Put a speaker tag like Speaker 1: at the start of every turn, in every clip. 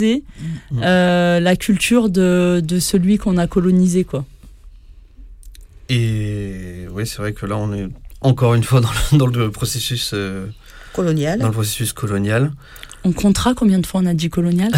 Speaker 1: la culture de celui qu'on a colonisé, quoi.
Speaker 2: Et oui, c'est vrai que là, on est encore une fois dans le processus
Speaker 3: colonial.
Speaker 2: Dans le processus colonial.
Speaker 1: On comptera combien de fois on a dit colonial.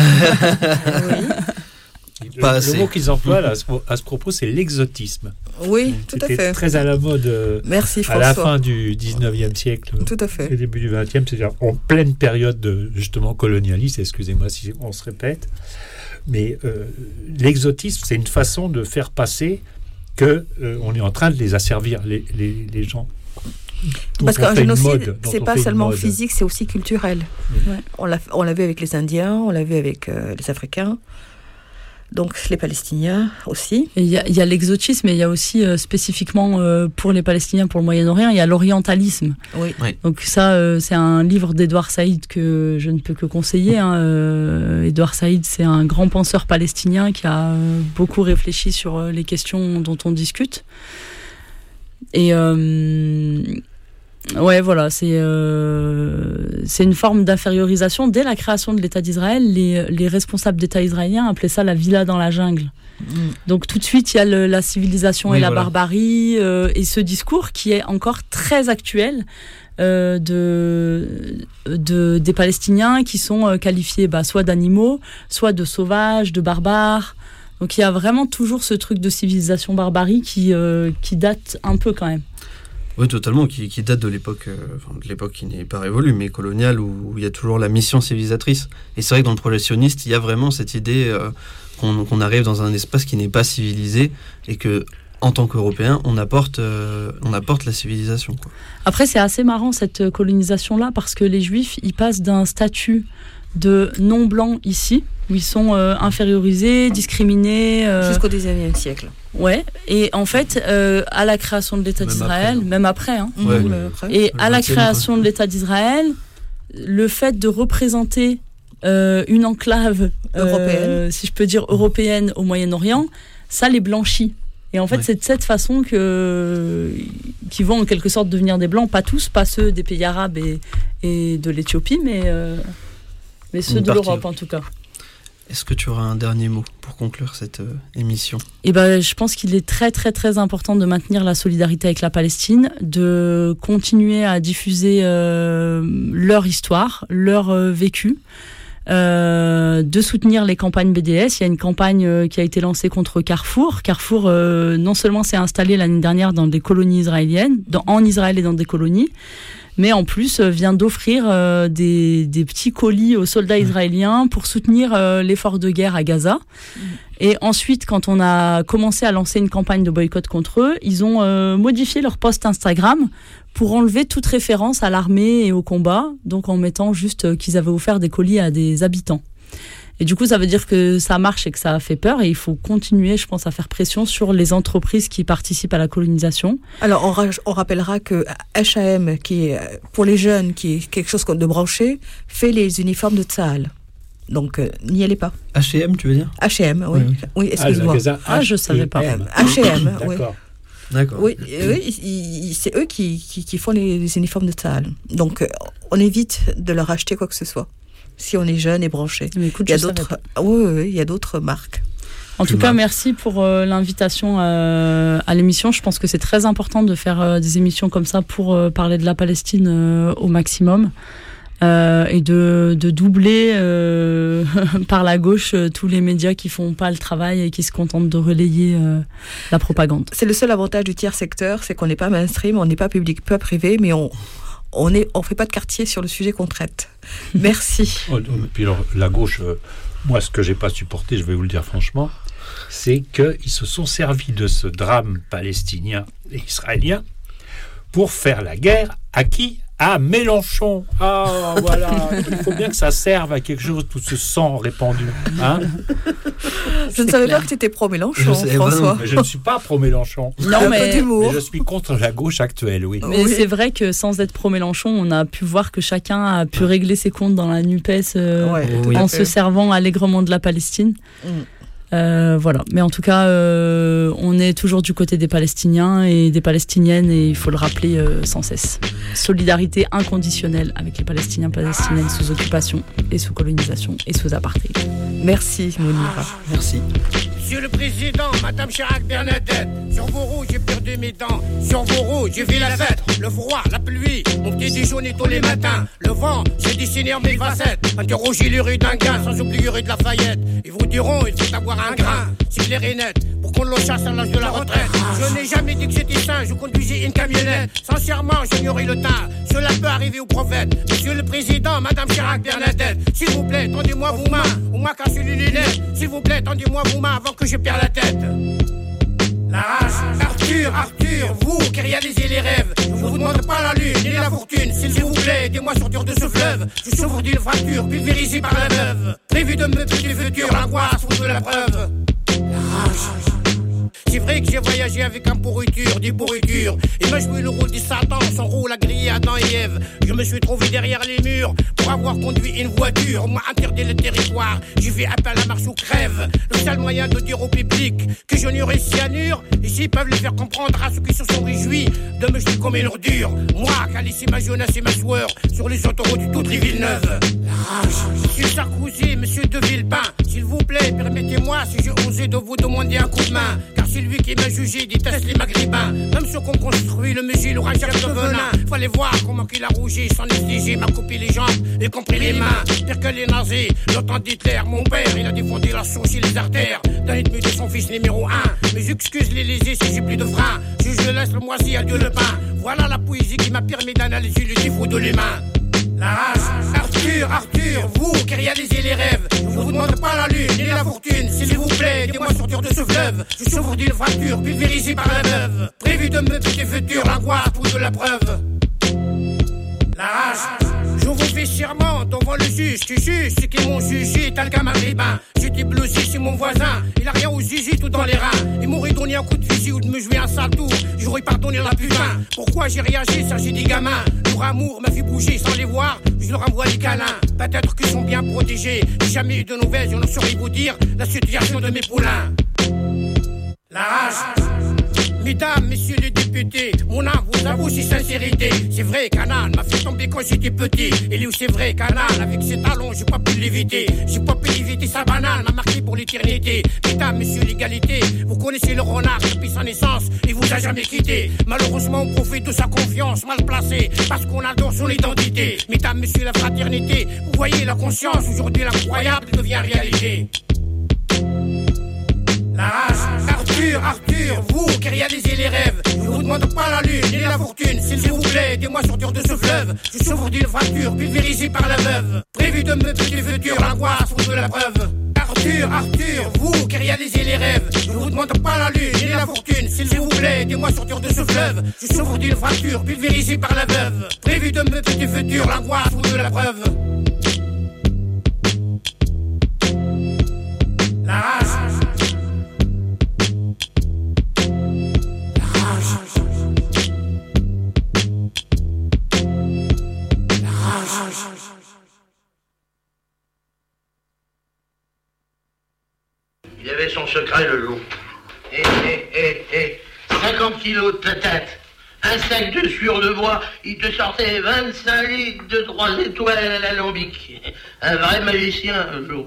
Speaker 4: Oui. Le mot qu'ils emploient là, à ce propos, c'est l'exotisme.
Speaker 3: Oui, tout à fait.
Speaker 4: C'était très à la mode
Speaker 3: Merci,
Speaker 4: à la fin du 19e siècle.
Speaker 3: Tout à fait.
Speaker 4: Au début du 20e, c'est-à-dire en pleine période de, justement colonialiste, excusez-moi si on se répète. Mais l'exotisme, c'est une façon de faire passer qu'on est en train de les asservir, les gens.
Speaker 3: Parce qu'un génocide, c'est pas seulement physique, c'est aussi culturel. Ouais. On l'a vu avec les Indiens, on l'a vu avec les Africains, donc les Palestiniens aussi.
Speaker 1: Il y a l'exotisme, mais il y a aussi spécifiquement pour les Palestiniens, pour le Moyen-Orient, il y a l'orientalisme.
Speaker 3: Oui.
Speaker 1: Donc ça, c'est un livre d'Edouard Saïd que je ne peux que conseiller. Edouard Saïd, c'est un grand penseur palestinien qui a beaucoup réfléchi sur les questions dont on discute. Et ouais, voilà, c'est une forme d'infériorisation. Dès la création de l'État d'Israël, les responsables d'État israéliens appelaient ça la villa dans la jungle. Donc tout de suite, il y a la civilisation et la barbarie, et ce discours qui est encore très actuel des Palestiniens qui sont qualifiés soit d'animaux, soit de sauvages, de barbares. Donc il y a vraiment toujours ce truc de civilisation barbarie qui date un peu quand même.
Speaker 2: Oui, totalement, qui date de l'époque qui n'est pas révolue, mais coloniale, où il y a toujours la mission civilisatrice. Et c'est vrai que dans le projet sioniste, il y a vraiment cette idée qu'on arrive dans un espace qui n'est pas civilisé et que, en tant qu'Européens, on apporte la civilisation, quoi.
Speaker 1: Après, c'est assez marrant cette colonisation-là, parce que les Juifs, ils passent d'un statut de non-blancs ici, où ils sont infériorisés, discriminés.
Speaker 3: Jusqu'au XIXe siècle.
Speaker 1: Ouais, et en fait, à la création de l'État d'Israël, même après, et à la création de l'État d'Israël, le fait de représenter une enclave européenne, si je peux dire européenne au Moyen-Orient, ça les blanchit. Et en fait, c'est de cette façon qu'ils vont en quelque sorte devenir des blancs, pas tous, pas ceux des pays arabes et de l'Éthiopie, mais ceux de l'Europe en tout cas.
Speaker 2: Est-ce que tu auras un dernier mot pour conclure cette émission ?
Speaker 1: Je pense qu'il est très très très important de maintenir la solidarité avec la Palestine, de continuer à diffuser leur histoire, leur vécu, de soutenir les campagnes BDS. Il y a une campagne qui a été lancée contre Carrefour. Carrefour, non seulement s'est installé l'année dernière dans des colonies israéliennes, en Israël et dans des colonies, mais en plus vient d'offrir des petits colis aux soldats israéliens pour soutenir l'effort de guerre à Gaza. Et ensuite, quand on a commencé à lancer une campagne de boycott contre eux, ils ont modifié leur post Instagram pour enlever toute référence à l'armée et au combat, donc en mettant juste qu'ils avaient offert des colis à des habitants. Et du coup, ça veut dire que ça marche et que ça a fait peur, et il faut continuer, je pense, à faire pression sur les entreprises qui participent à la colonisation.
Speaker 3: Alors, on rappellera que H&M, qui est, pour les jeunes, qui est quelque chose de branché, fait les uniformes de Tsahal. Donc, n'y allez pas.
Speaker 2: H&M, tu veux dire ?
Speaker 3: H&M, oui. Oui, excuse-moi.
Speaker 1: Je ne savais pas.
Speaker 3: H&M, oui.
Speaker 2: D'accord.
Speaker 3: Oui, c'est eux qui font les uniformes de Tsahal. Donc, on évite de leur acheter quoi que ce soit, si on est jeune et branché.
Speaker 1: Mais écoute,
Speaker 3: il y a d'autres marques.
Speaker 1: En tout cas, merci pour l'invitation à l'émission. Je pense que c'est très important de faire des émissions comme ça pour parler de la Palestine au maximum. Et de doubler par la gauche tous les médias qui font pas le travail et qui se contentent de relayer la propagande.
Speaker 3: C'est le seul avantage du tiers secteur, c'est qu'on n'est pas mainstream, on n'est pas public, pas privé, mais on fait pas de quartier sur le sujet qu'on traite. Merci.
Speaker 4: Puis alors, la gauche, moi, ce que j'ai pas supporté, je vais vous le dire franchement, c'est qu'ils se sont servis de ce drame palestinien et israélien pour faire la guerre à qui ? À Mélenchon. Ah, voilà. Il faut bien que ça serve à quelque chose, tout ce sang répandu. Hein ?
Speaker 3: Je ne savais pas que tu étais pro-Mélenchon, François.
Speaker 4: Mais je ne suis pas pro-Mélenchon.
Speaker 1: Non, mais
Speaker 4: je suis contre la gauche actuelle, oui.
Speaker 1: Mais c'est vrai que sans être pro-Mélenchon, on a pu voir que chacun a pu régler ses comptes dans la NUPES en se servant allègrement de la Palestine. Voilà. Mais en tout cas, on est toujours du côté des Palestiniens et des Palestiniennes, et il faut le rappeler sans cesse. Solidarité inconditionnelle avec les Palestiniens, Palestiniennes sous occupation et sous colonisation et sous apartheid.
Speaker 3: Merci, Mounira.
Speaker 2: Merci.
Speaker 5: Monsieur le Président, Madame Chirac Bernadette, sur vos roues j'ai perdu mes dents, sur vos roues j'ai fait la fête, le froid, la pluie, mon petit déjeuner tous les matins, le vent, j'ai dessiné en mes facettes, interrogez les rues d'un gain, sans oublier rue de Lafayette, ils vous diront il faut avoir un grain, c'est clair et net, pour qu'on le chasse à l'âge de la retraite, je n'ai jamais dit que j'étais sain, je conduisais une camionnette, sincèrement j'ignorais le teint, cela peut arriver au prophète, Monsieur le Président, Madame Chirac Bernadette, s'il vous plaît, tendez-moi vos mains, au moins cassez les lunettes, s'il vous plaît, tendez-moi vos mains avant que je perde la tête. La rage, Arthur, vous qui réalisez les rêves, je vous demande pas la lune ni la fortune, s'il vous plaît, aidez-moi sortir de ce fleuve, je souffre d'une fracture pulvérisée par la veuve, prévu de me tuer du futur, l'angoisse ou de la preuve. La rage. C'est vrai que j'ai voyagé avec un pourriture, des pourritures. Et m'a joué le rôle du Satan, son rôle à griller Adam et Ève. Je me suis trouvé derrière les murs pour avoir conduit une voiture. Moi interdit le territoire, j'ai fait appel à marche ou crève. Le seul moyen de dire au public que je n'aurai cyanure. Et s'ils peuvent le faire comprendre à ceux qui se sont réjouis de me jeter comme une ordure. Moi qui a laissé ma jeunesse et ma sueur sur les autoroutes de toutes les villes neuves. La rage. Monsieur Sarkozy, monsieur de Villepin, s'il vous plaît, permettez-moi si j'ai osé de vous demander un coup de main. Car c'est lui qui m'a jugé, déteste les maghrébins. Même ceux qu'on construit, le musée, l'aura chef de venin. Fallait voir comment qu'il a rougi, sans exiger, m'a coupé les jambes, y compris les mains. Pire que les nazis, le temps d'Hitler, mon père, il a défendu la source et les artères d'un ennemi de son fils numéro 1. Mais j'excuse les lésés si j'ai plus de frein. Je laisse le moisi, adieu le pain. Voilà la poésie qui m'a permis d'analyser le défaut de l'humain. La rage, Arthur, vous qui réalisez les rêves, je vous demande pas la lune ni la fortune, s'il vous plaît, aidez-moi à sortir de ce fleuve, je souffre d'une fracture pulvérisée par la veuve, prévu de me tuer du futur, l'angoisse ou de la preuve. La rage, je vous fais serment devant le juge, tu juges ceux qui m'ont jugé, tel qu'un maghrébin. J'étais blousé chez mon voisin, il a rien aux zizi tout dans les reins. Il m'aurait donné un coup de fusil ou de me jouer un sale tour, j'aurais pardonné la putain. Pourquoi j'ai réagi, ça j'ai des gamins. Leur amour m'a fait bouger sans les voir, je leur envoie des câlins. Peut-être qu'ils sont bien protégés, j'ai jamais eu de nouvelles, je ne saurais vous dire la situation de mes poulains. La rage. Mesdames, messieurs les députés, mon âme vous avoue ses sincérités. C'est vrai qu'Anna m'a fait tomber quand j'étais petit. Et lui c'est vrai qu'Anna, avec ses talons, j'ai pas pu l'éviter. J'ai pas pu éviter sa banane, m'a marqué pour l'éternité. Mesdames, messieurs l'égalité, vous connaissez le renard depuis sa naissance, il vous a jamais quitté. Malheureusement on profite de sa confiance mal placée, parce qu'on adore son identité. Mesdames, messieurs la fraternité, vous voyez la conscience, aujourd'hui l'incroyable devient réalité. La rage, Arthur, vous qui réalisez les rêves, je vous demande pas la lune ni la fortune, s'il vous plaît, aidez-moi à sortir de ce fleuve, je souffre d'une fracture pulvérisée par la veuve, prévu de me tuer du futur, l'angoisse ou de la preuve. Arthur, vous qui réalisez les rêves, je vous demande pas la lune ni la fortune, s'il vous plaît, aidez-moi à sortir de ce fleuve, je souffre d'une fracture pulvérisée par la veuve, prévu de me tuer du futur, l'angoisse ou de la preuve. La rage.
Speaker 6: Il avait son secret, le loup. 50 kilos de patates, un sac de sueur de bois, il te sortait 25 litres de 3 étoiles à l'alambic. Un vrai magicien, le loup.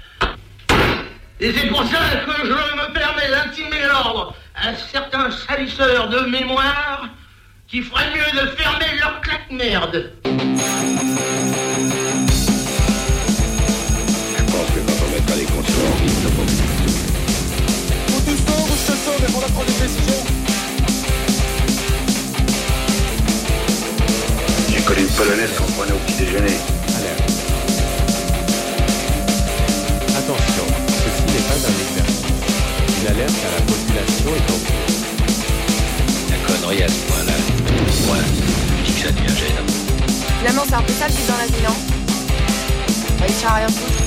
Speaker 6: Et c'est pour ça que je me permets d'intimer l'ordre à certains salisseurs de mémoire qui ferait mieux de fermer leur claque-merde.
Speaker 7: Je pense que quand on mettra les contours en ville, nous pourrons.
Speaker 8: Ou tu sors ou je te sors, mais pour la prendre des décisions.
Speaker 7: J'ai connu une polonaise qu'on prenait au petit déjeuner.
Speaker 9: Alerte. Attention, ceci n'est pas un exercice. Une alerte à la population est en cours.
Speaker 10: La connerie à ce point-là, moi, je dis que ça devient gênant.
Speaker 11: Finalement, c'est un peu ça le but dans la vie, non? Réussir à rien foutre.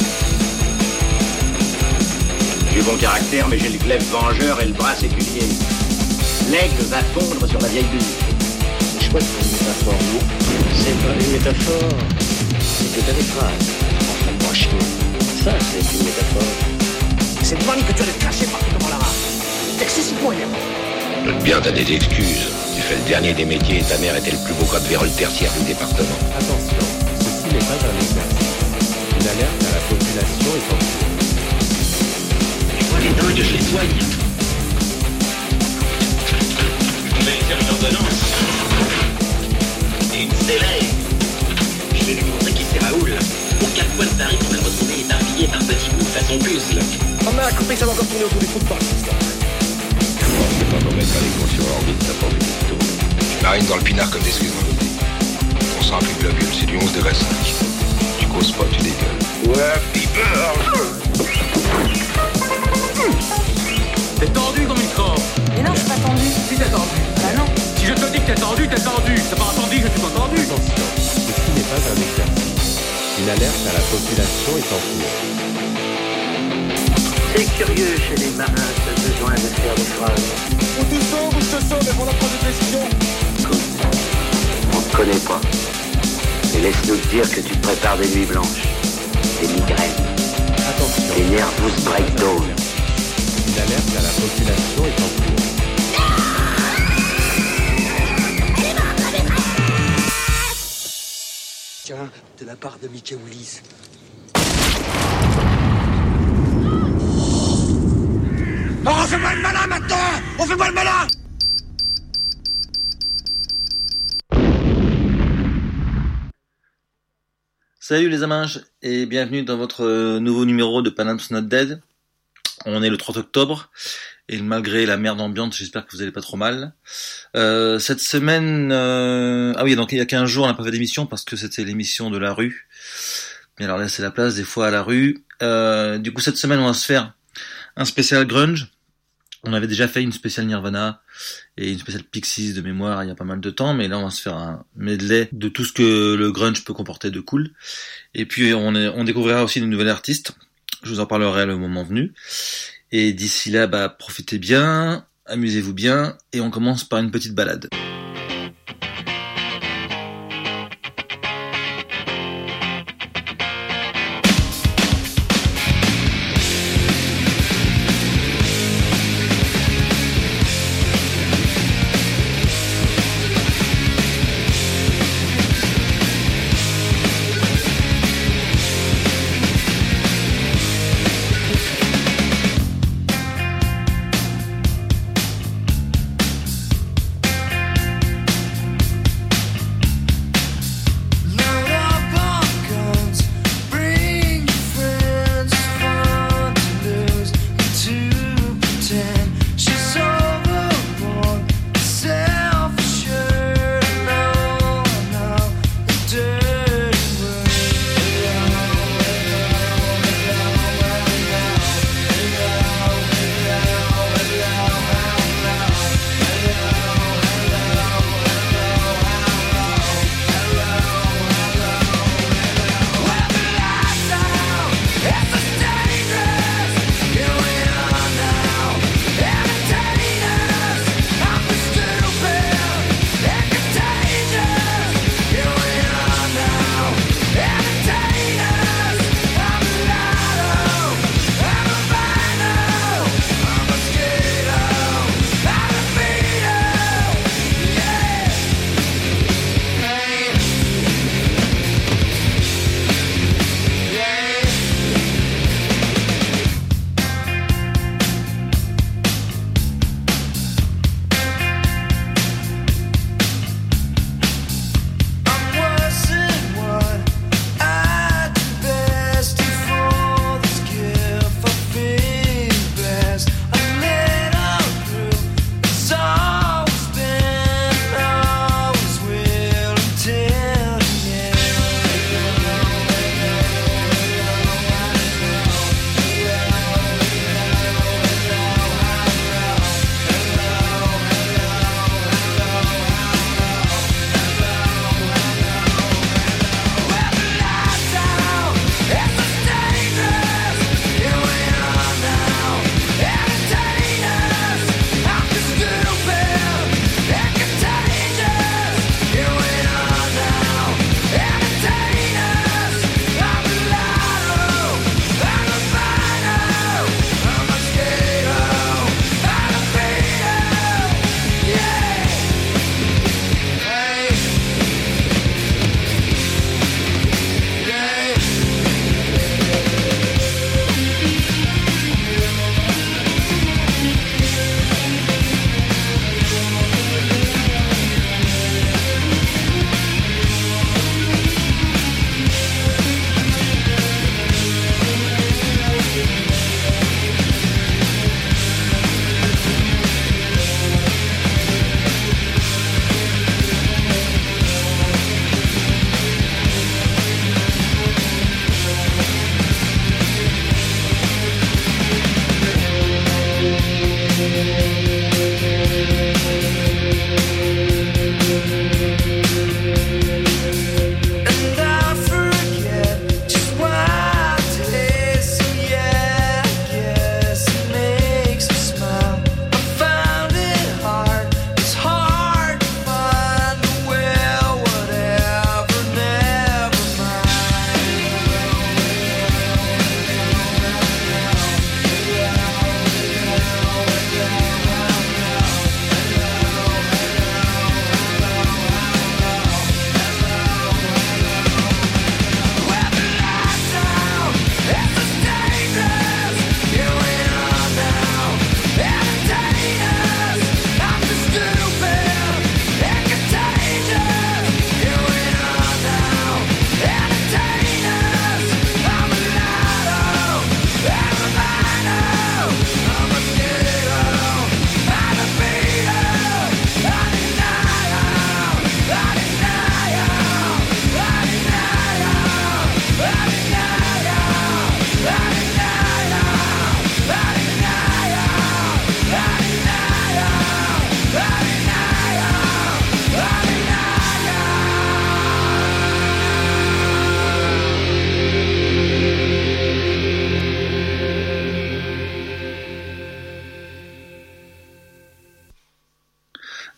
Speaker 7: J'ai bon caractère, mais j'ai le glaive vengeur et le bras séculier. L'aigle va fondre sur la vieille musique.
Speaker 10: C'est chouette pour une métaphore, non? C'est pas une métaphore, c'est que t'as des phrases. Enfin, moi, chier. Ça, c'est une métaphore.
Speaker 7: cette vanne que tu as de cracher partout devant la rame. C'est excessivement énervant.
Speaker 10: Note bien, t'as des excuses. Tu fais le dernier des métiers et ta mère était le plus beau code vérole tertiaire du département.
Speaker 9: Attention, ceci n'est pas un exercice. Une alerte à la population est en cours.
Speaker 7: Tu vois les dingues, je les soigne. On va écrire une ordonnance. Et une scellée. Je vais lui montrer qui c'est Raoul. Pour 4 fois de tarif, on va le retrouver éparpillé par petits bouts façon puzzle. On a compris que ça va encore tourner autour du trou de porte, cette histoire.
Speaker 10: Je vais pas me mettre à l'écran sur l'orbite, t'as pas envie de tout. Tu marines dans le pinard comme des Suisses dans l'eau. On sent un plus globule, c'est du 11 degrés 5. Tu causes pas, tu dégueules. Ouais, piper.
Speaker 7: T'es tendu comme une corde.
Speaker 11: Mais non, je suis pas tendu.
Speaker 7: Si t'es tendu.
Speaker 11: Bah non.
Speaker 7: Si je te dis que t'es tendu, t'es tendu. T'as pas entendu que je suis pas tendu.
Speaker 9: Attention, ceci n'est pas un exercice. Une alerte à la population est en cours.
Speaker 6: C'est curieux chez les marins, ce besoin de faire des phrases.
Speaker 8: Ou tu sors ou je te sors, mais pour la première décision.
Speaker 6: Écoute, on te connaît pas. Et laisse-nous te dire que tu te prépares des nuits blanches, des migraines,
Speaker 9: Attention,
Speaker 6: des nervous breakdowns.
Speaker 9: une alerte à la population est en cours.
Speaker 7: Tiens, de la part de Mickey Willis. Oh, on fait pas le malin maintenant! On fait pas le malin!
Speaker 12: Salut les amanges et bienvenue dans votre nouveau numéro de Panam's Not Dead. On est le 30 octobre et malgré la merde ambiante, j'espère que vous allez pas trop mal. Cette semaine, donc il y a 15 jours on n'a pas fait d'émission parce que c'était l'émission de la rue. Mais alors laissez la place des fois à la rue. Du coup cette semaine on va se faire un spécial grunge. On avait déjà fait une spéciale Nirvana et une spéciale Pixies de mémoire il y a pas mal de temps, mais là on va se faire un medley de tout ce que le grunge peut comporter de cool. Et puis on découvrira aussi de nouvelles artistes. Je vous en parlerai le moment venu. Et d'ici là, profitez bien, amusez-vous bien, et on commence par une petite balade.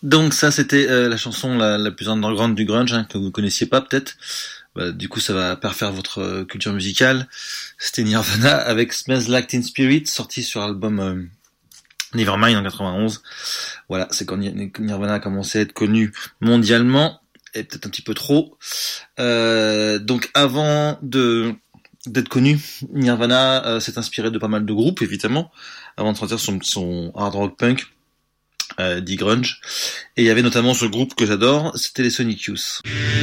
Speaker 12: Donc ça, c'était la chanson la plus underground du grunge, que vous connaissiez pas peut-être. Du coup, ça va parfaire votre culture musicale. C'était Nirvana avec Smells Like Teen Spirit, sorti sur l'album Nevermind en 91. Voilà, c'est quand Nirvana a commencé à être connu mondialement, et peut-être un petit peu trop. Donc avant d'être connu, Nirvana s'est inspiré de pas mal de groupes, évidemment, avant de sortir son hard rock punk, dit grunge. Et il y avait notamment ce groupe que j'adore, c'était les Sonic Youth.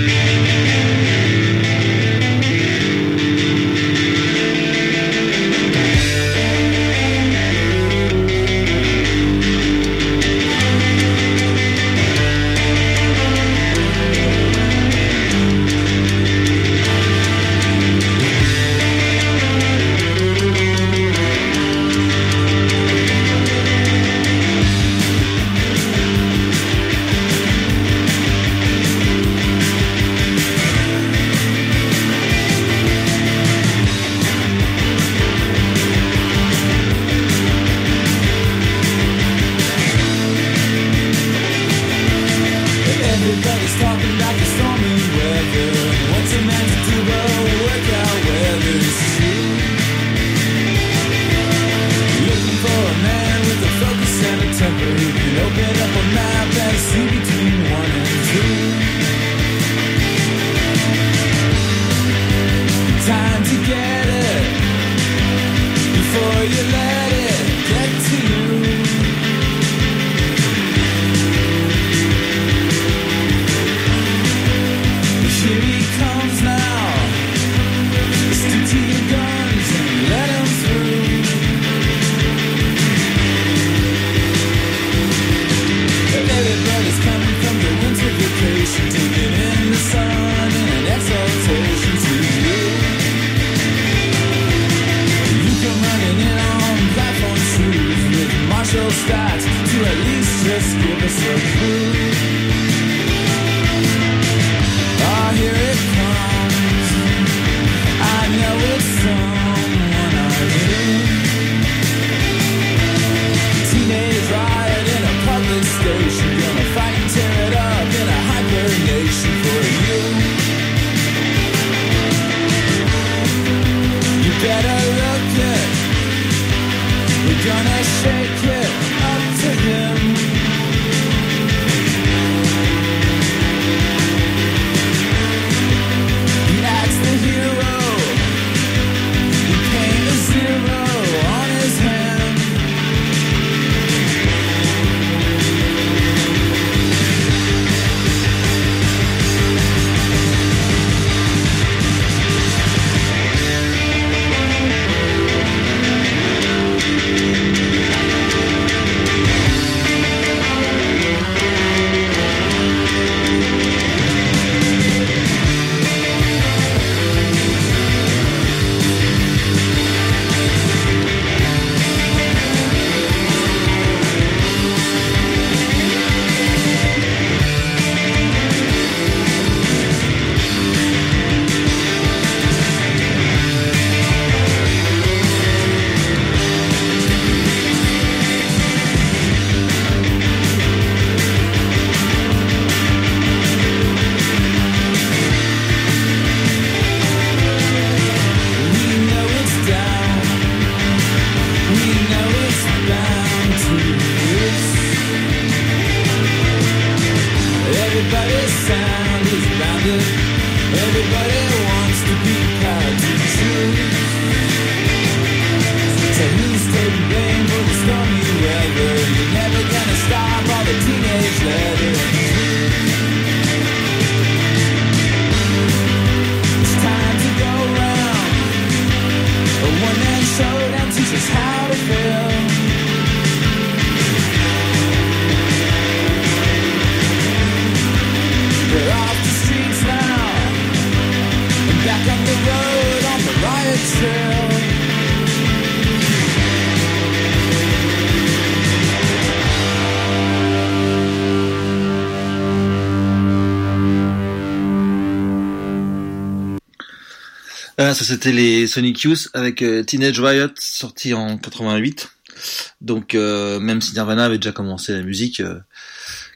Speaker 12: Ça c'était les Sonic Youth avec Teenage Riot, sorti en 88. Donc même si Nirvana avait déjà commencé la musique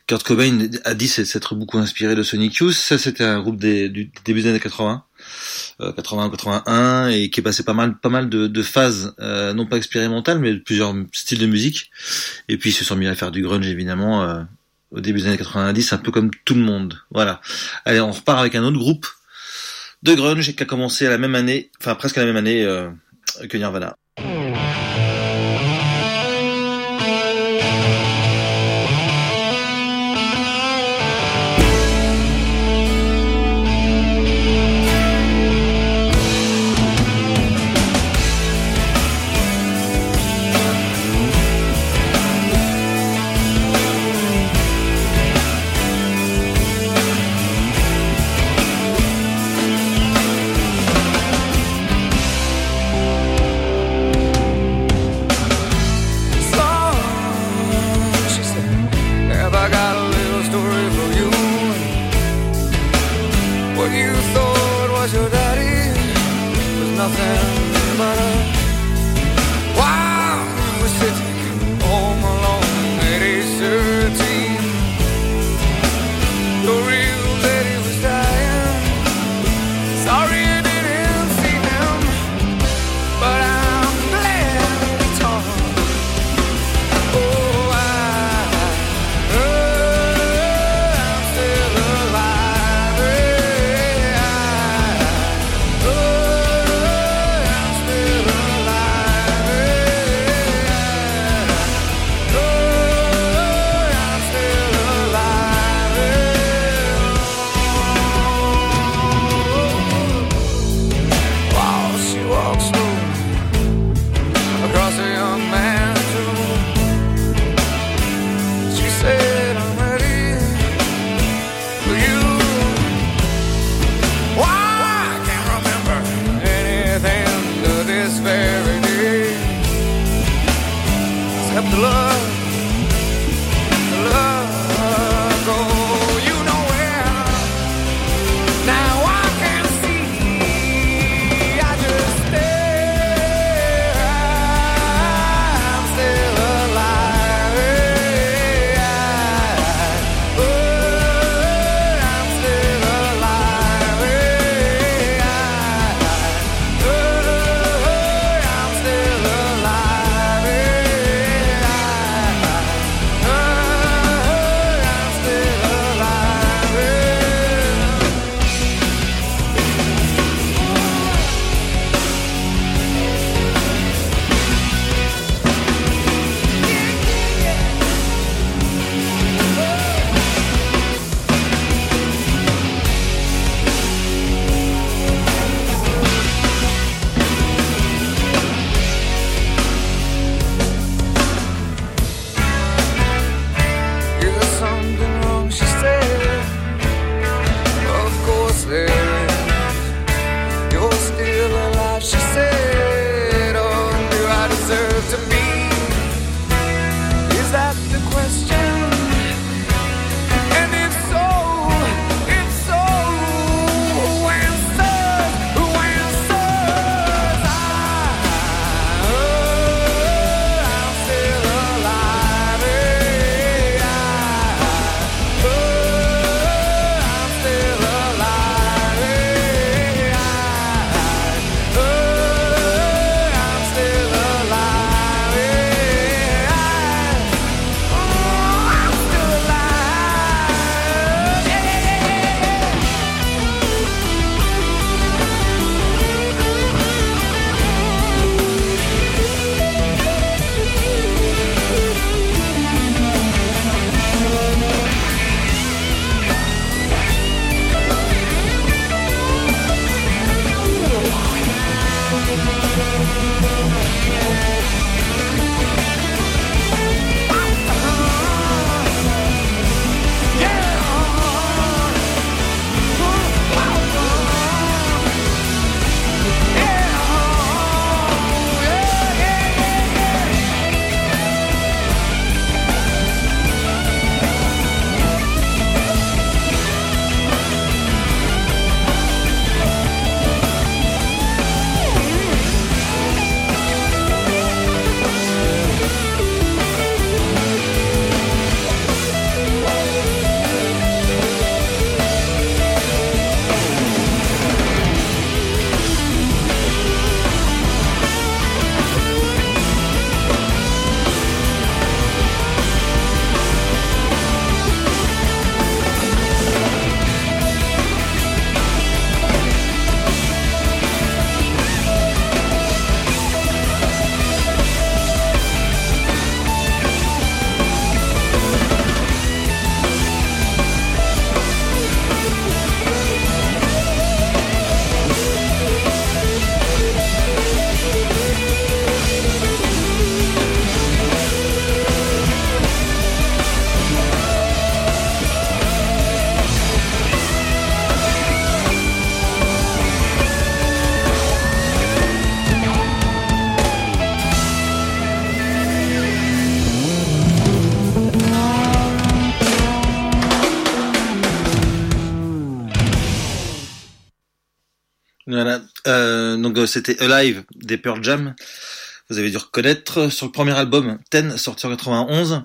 Speaker 12: Kurt Cobain a dit s'être beaucoup inspiré de Sonic Youth. Ça, c'était un groupe du début des années 80. 81 et qui est passé pas mal de phases non pas expérimentales mais de plusieurs styles de musique, et puis ils se sont mis à faire du grunge évidemment au début des années 90, un peu comme tout le monde. Voilà. Allez, on repart avec un autre groupe de grunge qui a commencé à la même année, enfin presque à la même année que Nirvana. Voilà. Donc c'était Alive des Pearl Jam. Vous avez dû reconnaître sur le premier album, Ten, sorti en 91.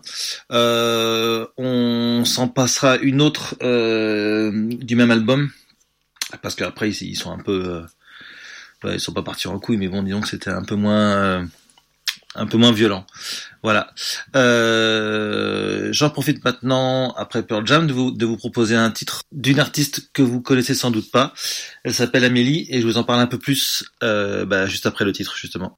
Speaker 12: On s'en passera une autre du même album, parce qu'après ils sont un peu, ils sont pas partis en couille, mais bon, disons que c'était un peu moins violent. Voilà. J'en profite maintenant, après Pearl Jam, de vous proposer un titre d'une artiste que vous connaissez sans doute pas. Elle s'appelle Amélie, et je vous en parle un peu plus juste après le titre, justement.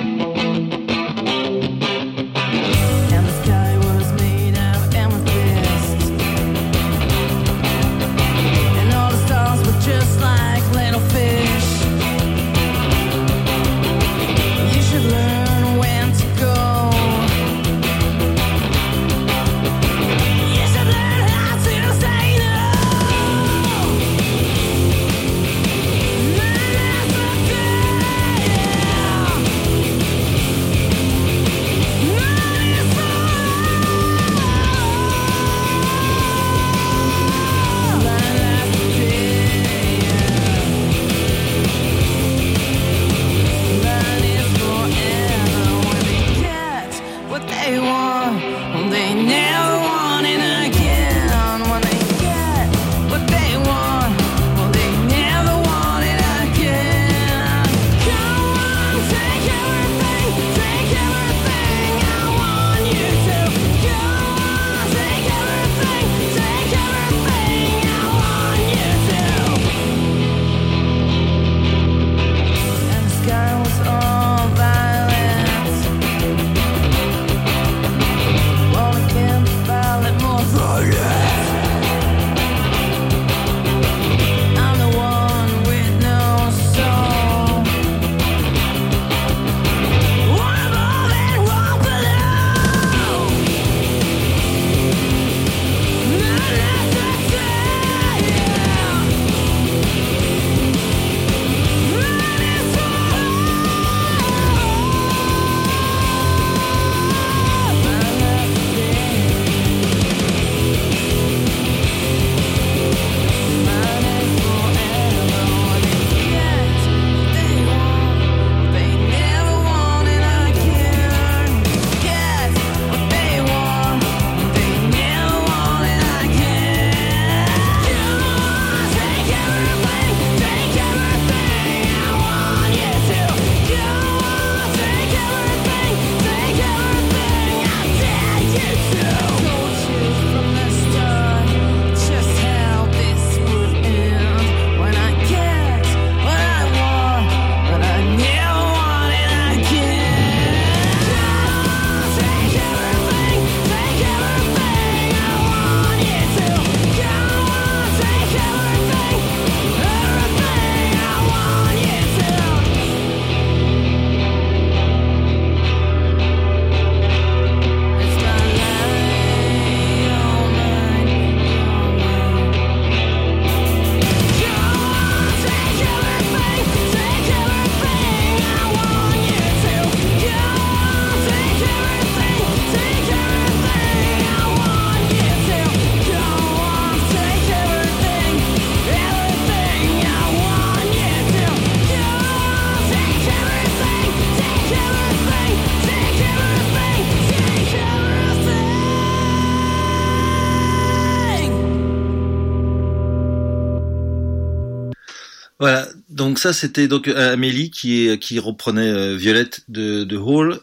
Speaker 12: Voilà, donc ça c'était donc Amélie qui reprenait Violette de Hall,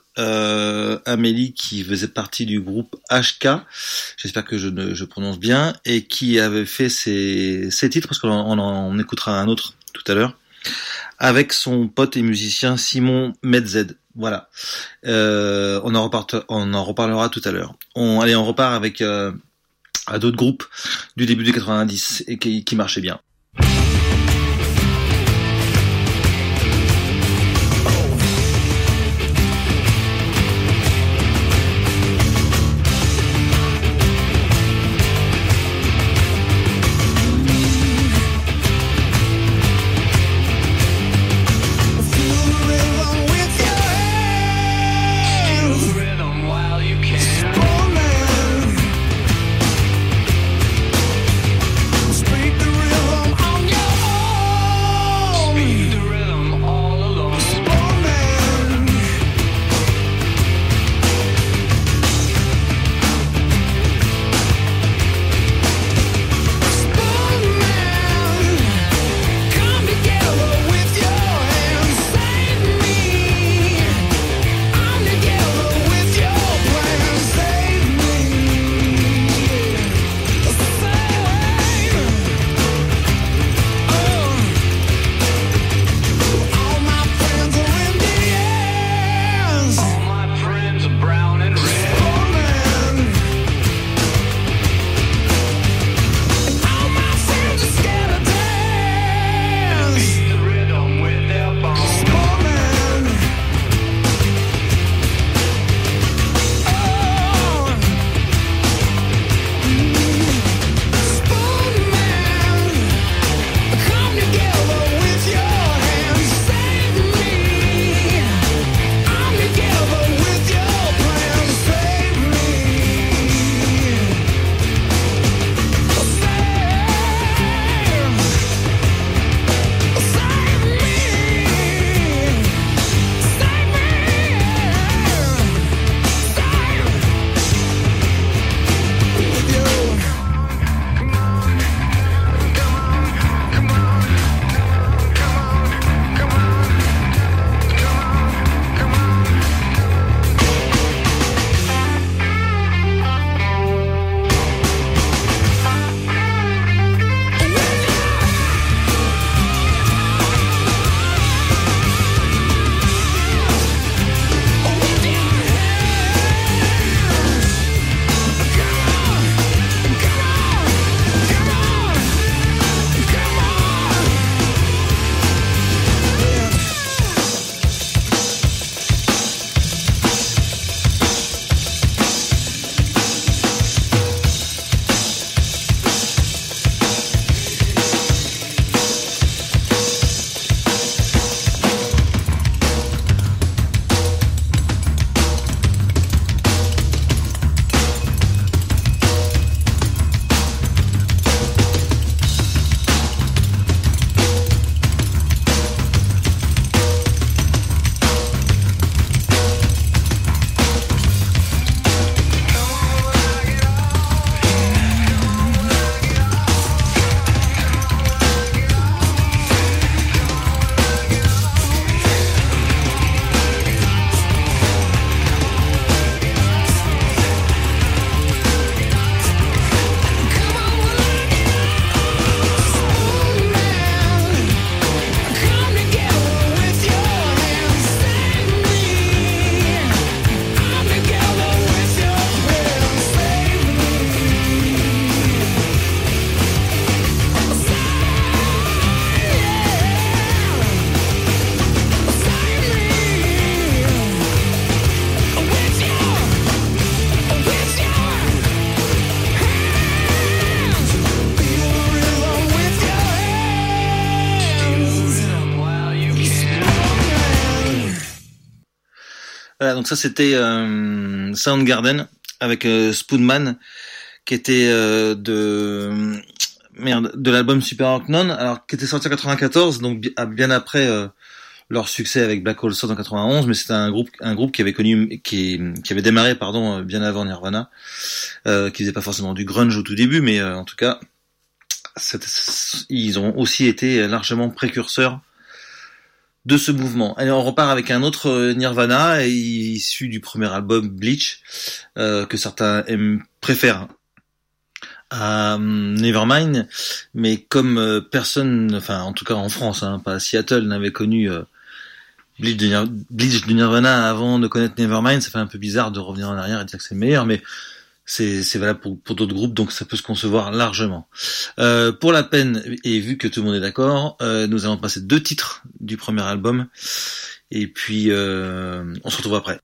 Speaker 12: Amélie qui faisait partie du groupe HK, j'espère que je prononce bien, et qui avait fait ses titres, parce qu'on en écoutera un autre tout à l'heure, avec son pote et musicien Simon Medzed. Voilà, on en reparlera tout à l'heure. On repart avec d'autres groupes du début des 90 et qui marchaient bien.
Speaker 13: Speak the real
Speaker 12: Voilà, donc ça c'était Soundgarden avec Spoonman, qui était de l'album Super Rock None, alors qui était sorti en 94, donc bien après leur succès avec Black Hole Sun en 91, mais c'était un groupe qui avait démarré bien avant Nirvana, qui faisait pas forcément du grunge au tout début, mais en tout cas ils ont aussi été largement précurseurs de ce mouvement. Allez, on repart avec un autre Nirvana, issu du premier album Bleach, que certains préfèrent à Nevermind, mais comme personne, enfin en tout cas en France, pas à Seattle, n'avait connu Bleach de Nirvana avant de connaître Nevermind, ça fait un peu bizarre de revenir en arrière et de dire que c'est le meilleur, mais c'est valable pour d'autres groupes, donc ça peut se concevoir largement. Pour la peine, et vu que tout le monde est d'accord, nous allons passer 2 titres du premier album, et puis on se retrouve après.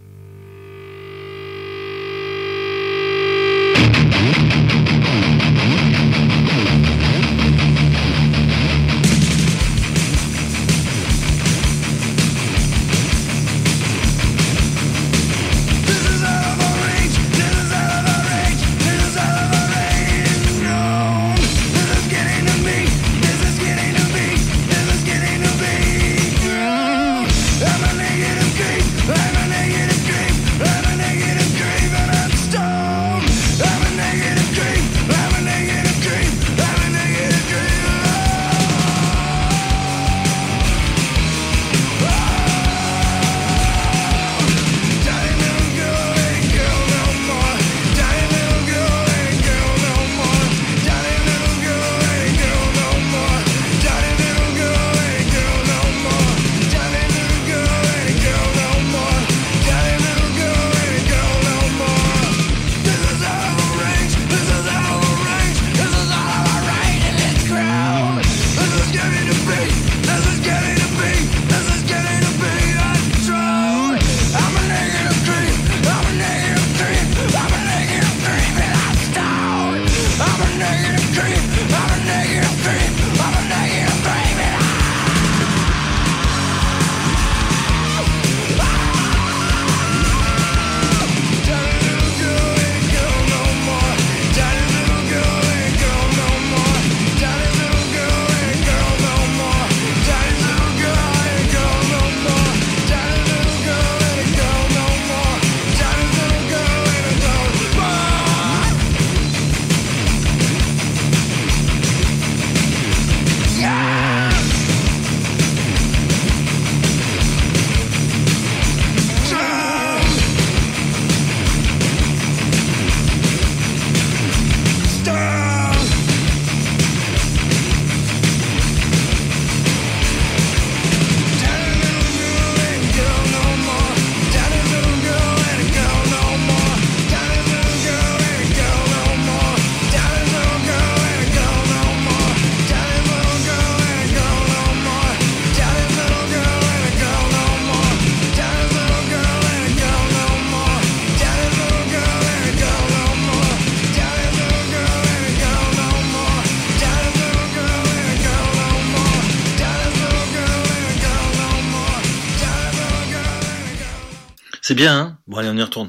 Speaker 12: C'est bien, hein? Bon, allez, on y retourne.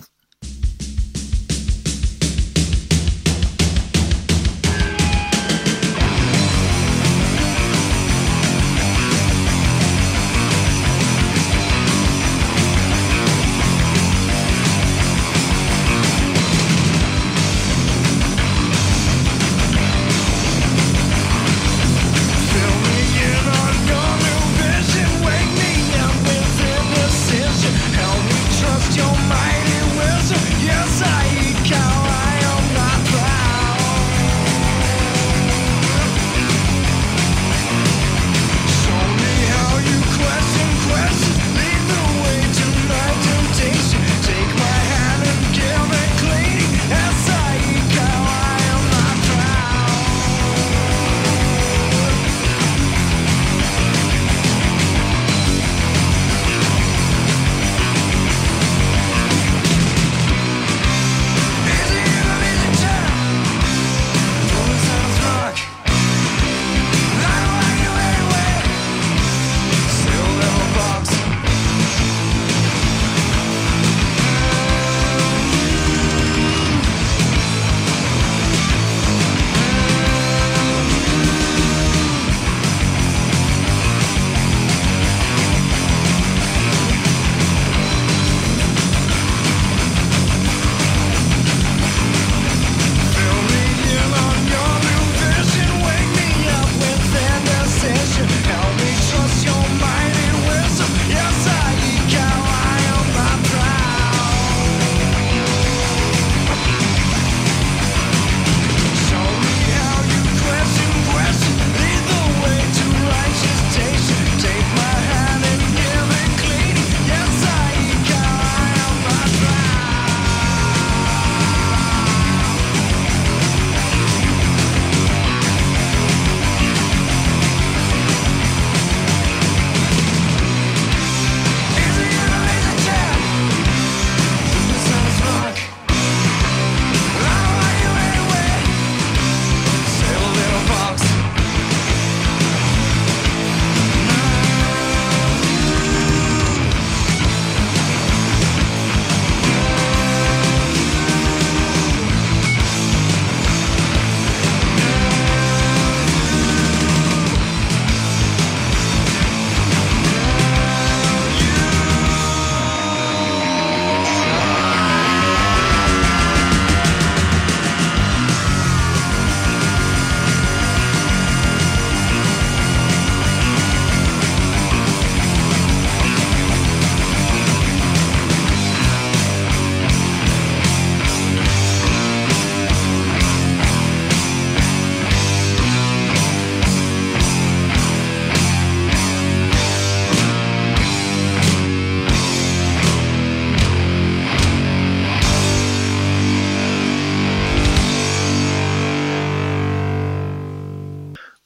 Speaker 13: Your mighty will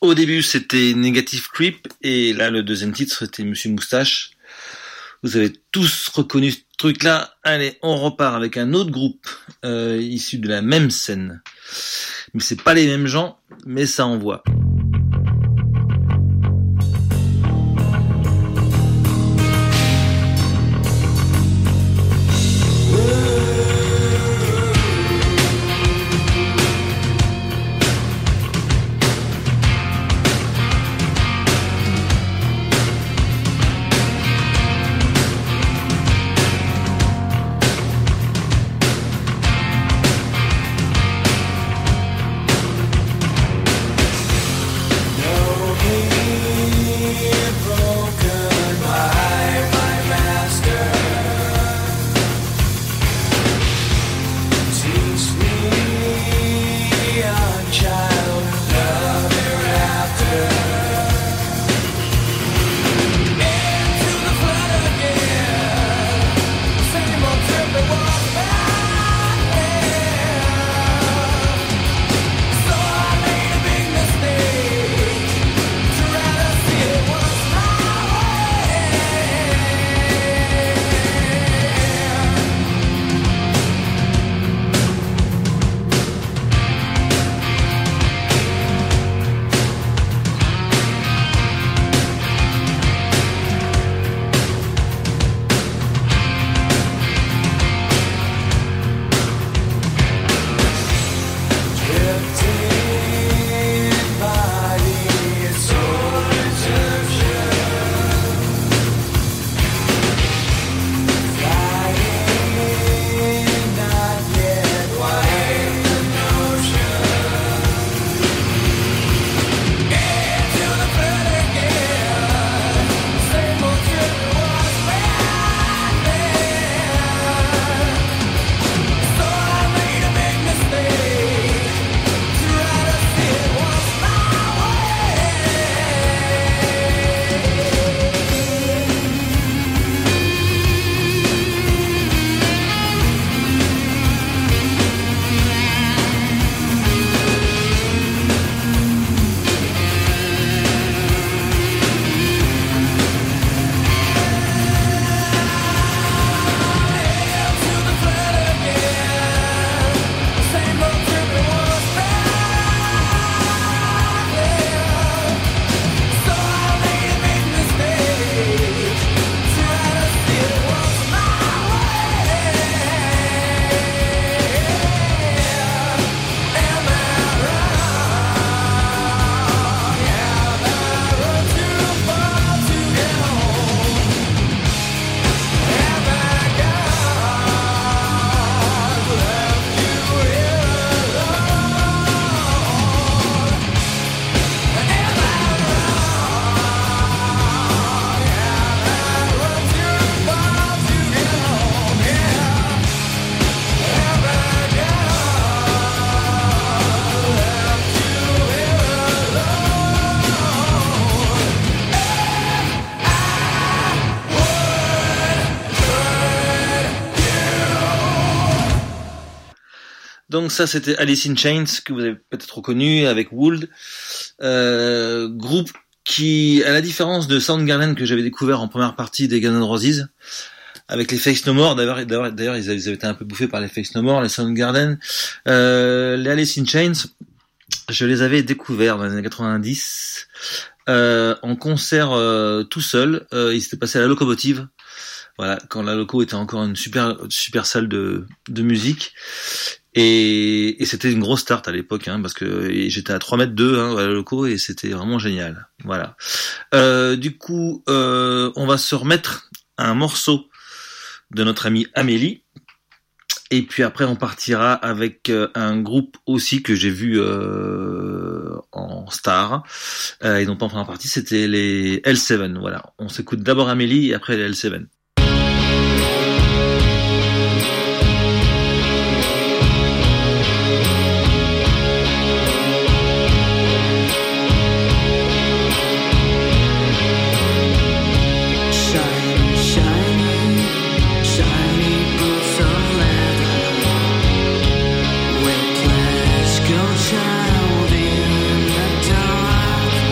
Speaker 12: au début, c'était Negative Creep, et là, le deuxième titre, c'était Monsieur Moustache. Vous avez tous reconnu ce truc-là. Allez, on repart avec un autre groupe issu de la même scène. Mais c'est pas les mêmes gens, mais ça envoie. Donc ça, c'était Alice in Chains, que vous avez peut-être reconnu, avec Would. Groupe qui, à la différence de Soundgarden que j'avais découvert en première partie des Guns N' Roses, avec les Faith No More, d'ailleurs ils avaient été un peu bouffés par les Faith No More, les Soundgarden. Les Alice in Chains, je les avais découverts dans les années 90, en concert tout seul. Ils s'étaient passés à la Locomotive. Voilà, quand la Loco était encore une super salle de musique. Et c'était une grosse start à l'époque, hein, parce que j'étais à 3,2 m à la Loco, et c'était vraiment génial. Voilà. Du coup, on va se remettre un morceau de notre amie Amélie. Et puis après, on partira avec un groupe aussi que j'ai vu en star. Ils n'ont pas en première partie, c'était les L7. Voilà. On s'écoute d'abord Amélie et après les L7.
Speaker 13: Child in the dark.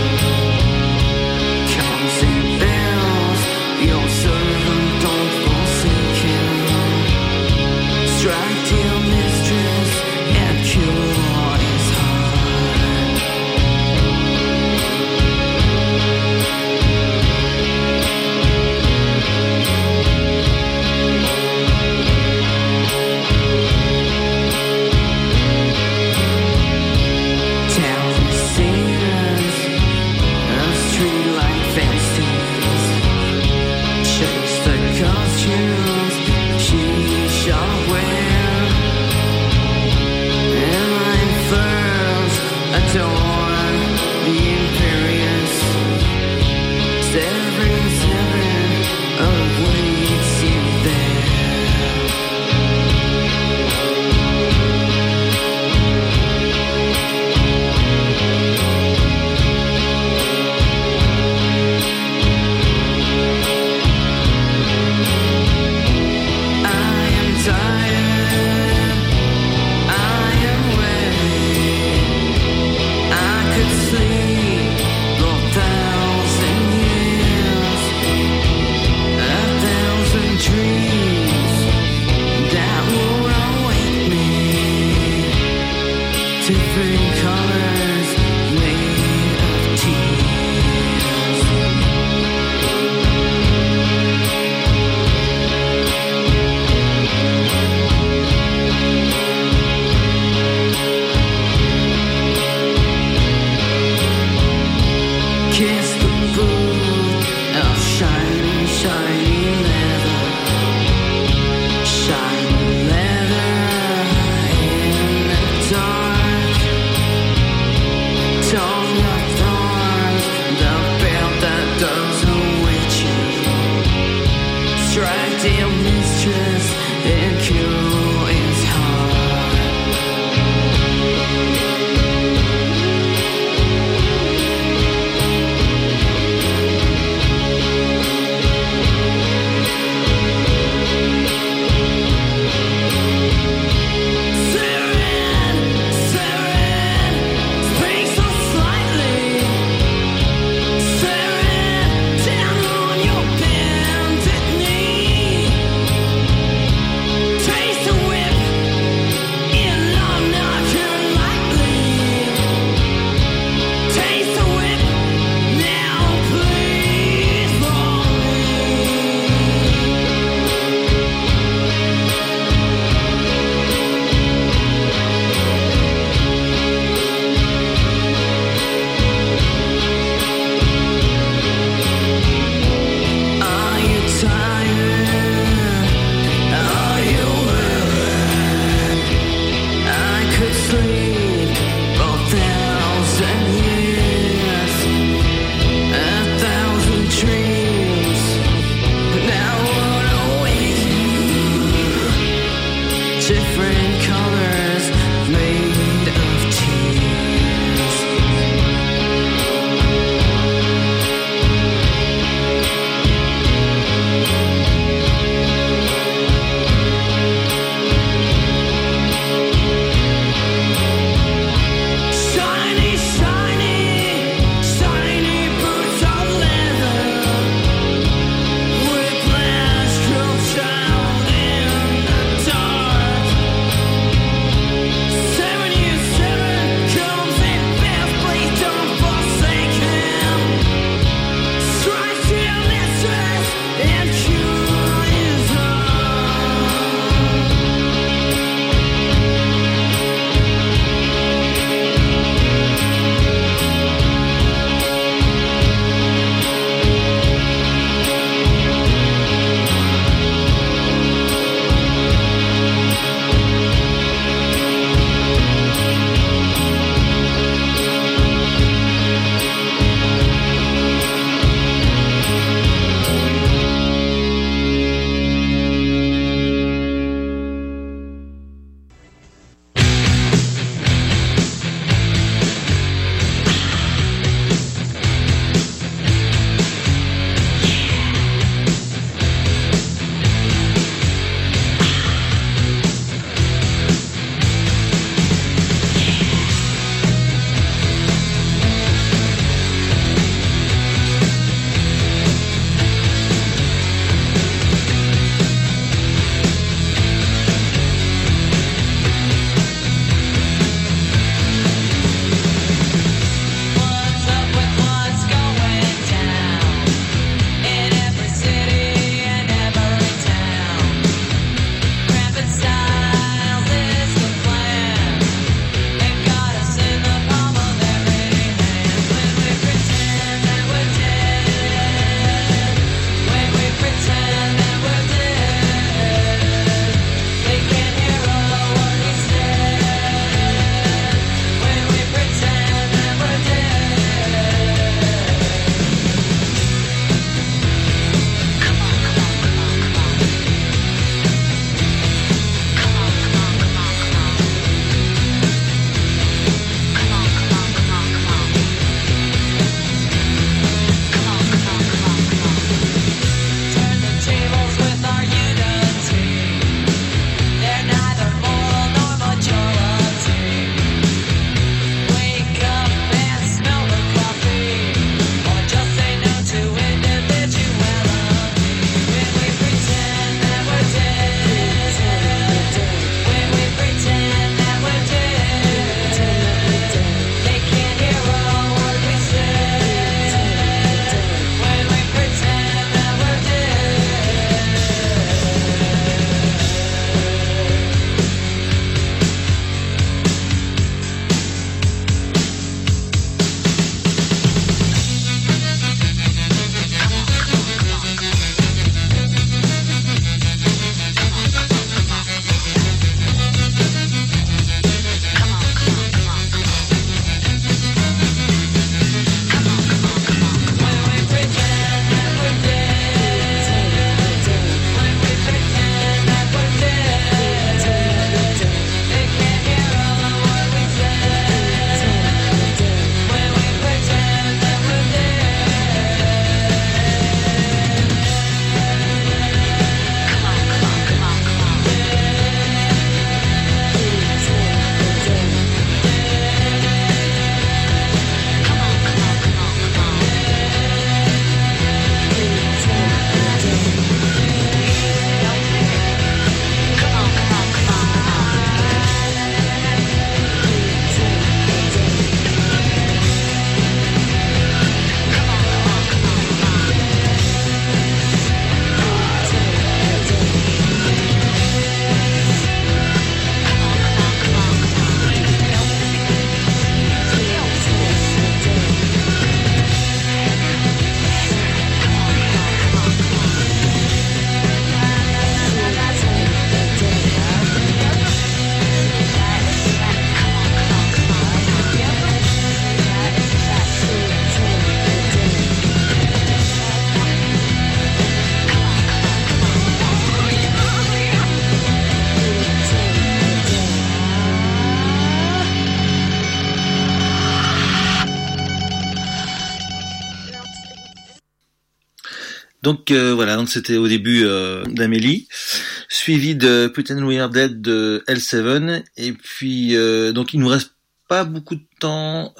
Speaker 12: Donc voilà, donc c'était au début d'Amélie, suivi de Pretend We Are Dead de L7, et puis donc il nous reste pas beaucoup de temps,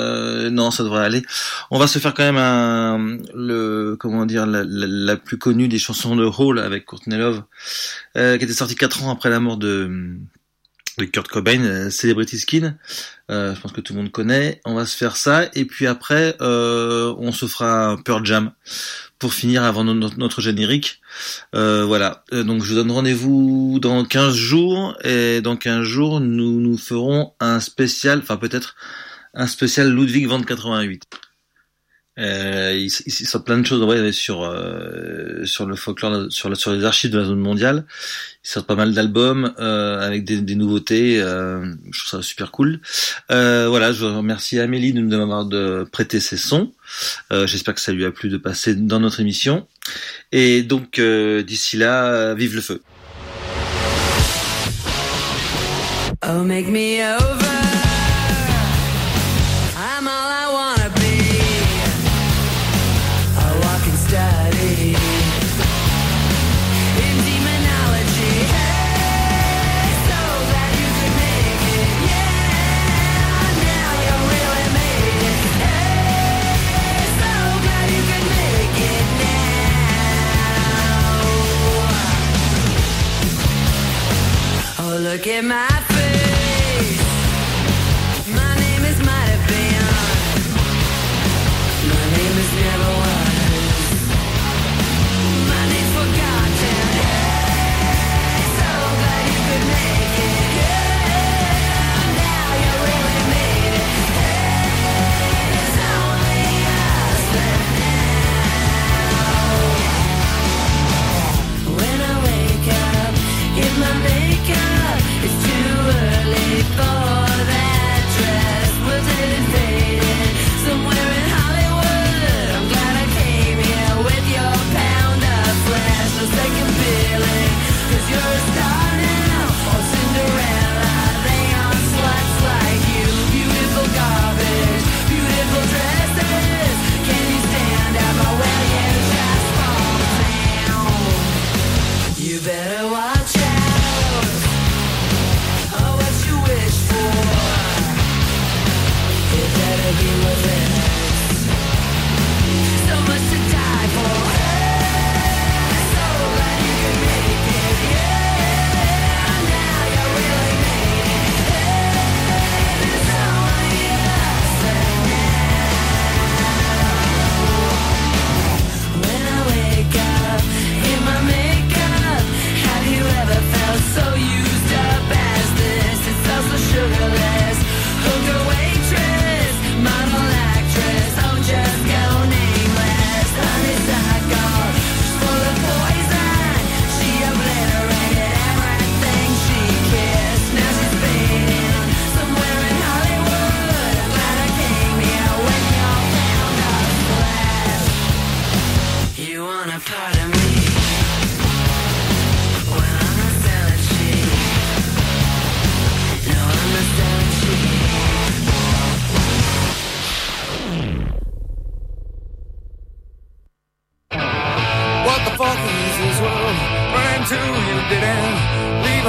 Speaker 12: non ça devrait aller. On va se faire quand même la plus connue des chansons de Hole avec Courtney Love, qui était sortie 4 ans après la mort de Kurt Cobain, Celebrity Skin. Je pense que tout le monde connaît. On va se faire ça, et puis après on se fera un Pearl Jam pour finir avant notre générique. Voilà, donc je vous donne rendez-vous dans 15 jours, et dans 15 jours nous ferons un spécial, enfin peut-être un spécial Ludwig van 88. Il sort plein de choses sur le folklore, sur les archives de la zone mondiale. Il sort pas mal d'albums avec des nouveautés. Je trouve ça super cool. Voilà, je remercie Amélie de m'avoir prêté ses sons. J'espère que ça lui a plu de passer dans notre émission. Et donc d'ici là, vive le feu.
Speaker 13: Oh, make me over. Look at my face. My name is might have been. My name is never was. My name's forgotten. Hey, so glad you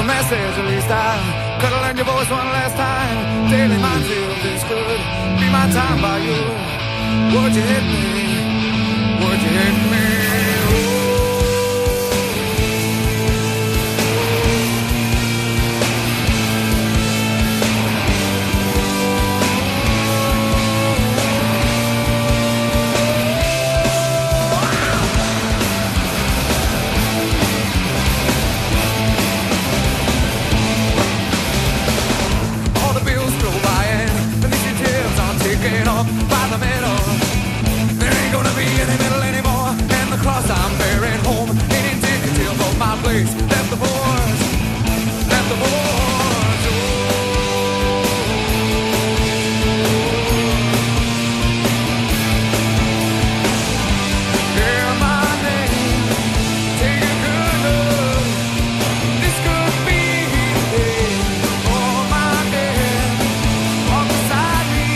Speaker 8: message, at least I could have learned your voice one last time. Daily minefield, this could be my time by you. Would you hit me? Would you hit me? Up by the middle, there ain't gonna be any middle anymore. And the cross I'm bearing home ain't indicative of my place. Left the boards, left the boards. Hear my name, take a good look. This could be the day for my death. Walk beside me.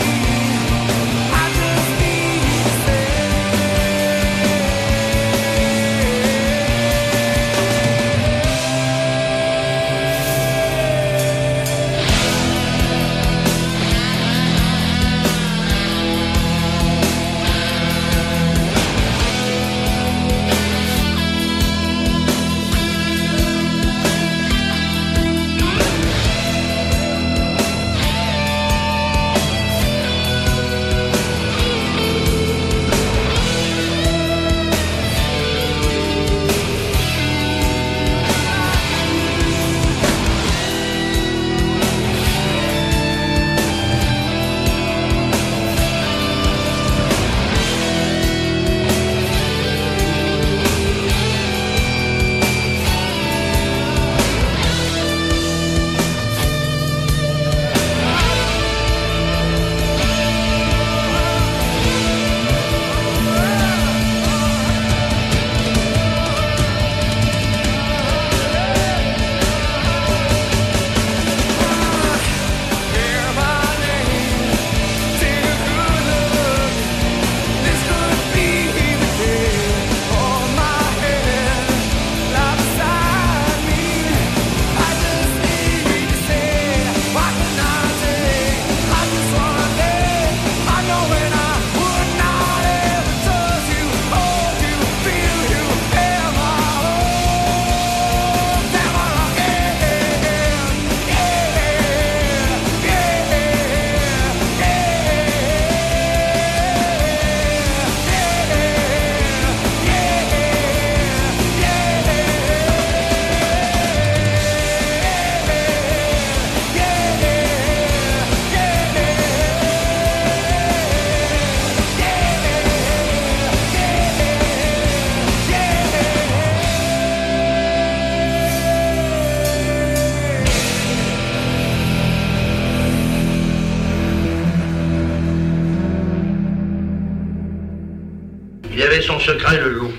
Speaker 6: Il avait son secret, le loup.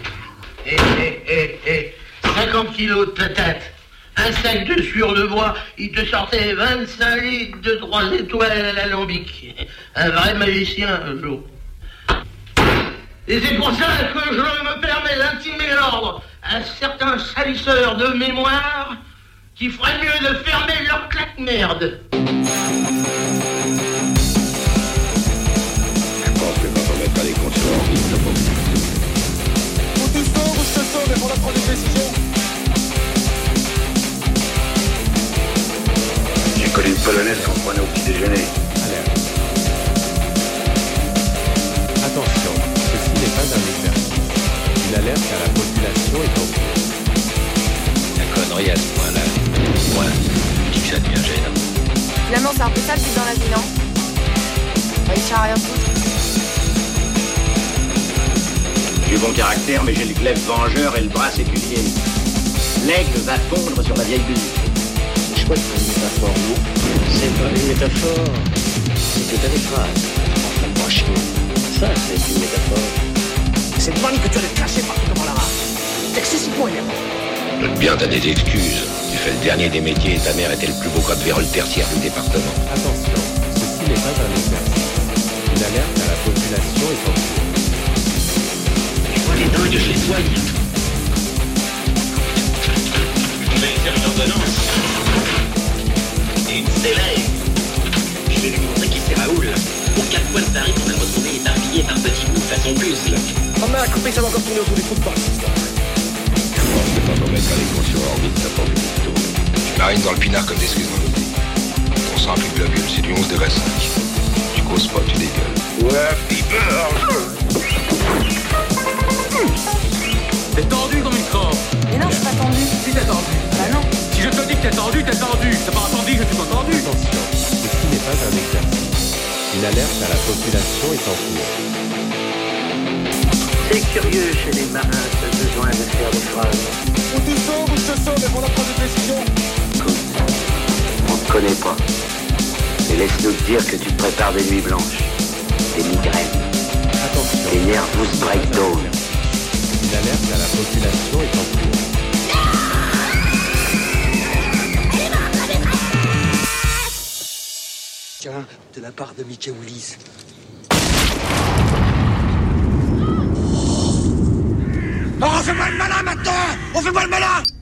Speaker 6: 50 kilos de patates, un sac de sueur de bois, il te sortait 25 litres de 3 étoiles à l'alambic. Un vrai magicien, le loup. Et c'est pour ça que je me permets d'intimer l'ordre à certains salisseurs de mémoire qui feraient mieux de fermer leur claque-merde.
Speaker 10: Je pense que quand on mettra les comptes sur l'orbite, ça va beaucoup plus tôt.
Speaker 8: Faut tout sauver ou je te sauve et pour la prendre une décision.
Speaker 10: J'ai connu une polonaise qu'on prenait au petit déjeuner.
Speaker 9: Attention, ceci n'est pas un exercice. Une alerte à la population est en cours.
Speaker 7: La connerie à ce point-là. Moi, je dis que ça devient gênant.
Speaker 11: Finalement, c'est un peu ça le but dans la vie, non? Réussir à rien foutre.
Speaker 14: J'ai bon caractère, mais j'ai le glaive vengeur et le bras séculier. L'aigle va fondre sur la vieille bulle.
Speaker 15: Je crois que c'est une métaphore, non? C'est pas une métaphore. C'est que t'as des phrases. Enfin, moi, chier. Ça, c'est une métaphore.
Speaker 14: C'est bonne que tu as le caché partout devant la rare. C'est excessivement énervant.
Speaker 10: Doute bien, t'as des excuses. Tu fais le dernier des métiers et ta mère était le plus beau code vérole tertiaire du département.
Speaker 9: Attention, ceci n'est pas un exercice. Une alerte à la population est en cours.
Speaker 7: Je vois les dingues, je les soigne. ordonnance. Et une sellette. Je vais lui montrer qui c'est Raoul. Aux 4 coins de Paris, on va le retrouver éparpillé par petits bouts façon puzzle.
Speaker 14: On m'a coupé, ça va encore tourner autour du trou de balle, cette histoire.
Speaker 10: Non, c'est pas pour mettre les cons sur orbite, t'as pas vu du tout. Tu marines dans le pinard comme des Suisses dans l'eau. Ton sang plus globule, c'est du 11 degrés 5. Tu causes pas, tu dégueules.
Speaker 14: Ouais, Piper.
Speaker 5: T'es tendu comme une corde.
Speaker 11: Mais non, je suis pas tendu.
Speaker 5: Si t'es tendu.
Speaker 11: Bah non.
Speaker 5: Si je te dis que t'es tendu, t'es tendu. T'as pas entendu que tu t'es tendu.
Speaker 9: Attention, ceci n'est pas un exercice. Une alerte à la population est en cours.
Speaker 15: C'est curieux chez les marins, ce besoin de faire des phrases.
Speaker 14: Ou tu sauves ou je te sauve, mais pour la prendre de décision.
Speaker 15: On te connaît pas. Et laisse-nous te dire que tu te prépares des nuits blanches, des migraines,
Speaker 9: Attention,
Speaker 15: des nervous breakdowns.
Speaker 9: une alerte à la population est en cours.
Speaker 15: Tiens, de la part de Mickey Willis.
Speaker 14: Oh, on fait pas le malin maintenant. On fait pas le malin.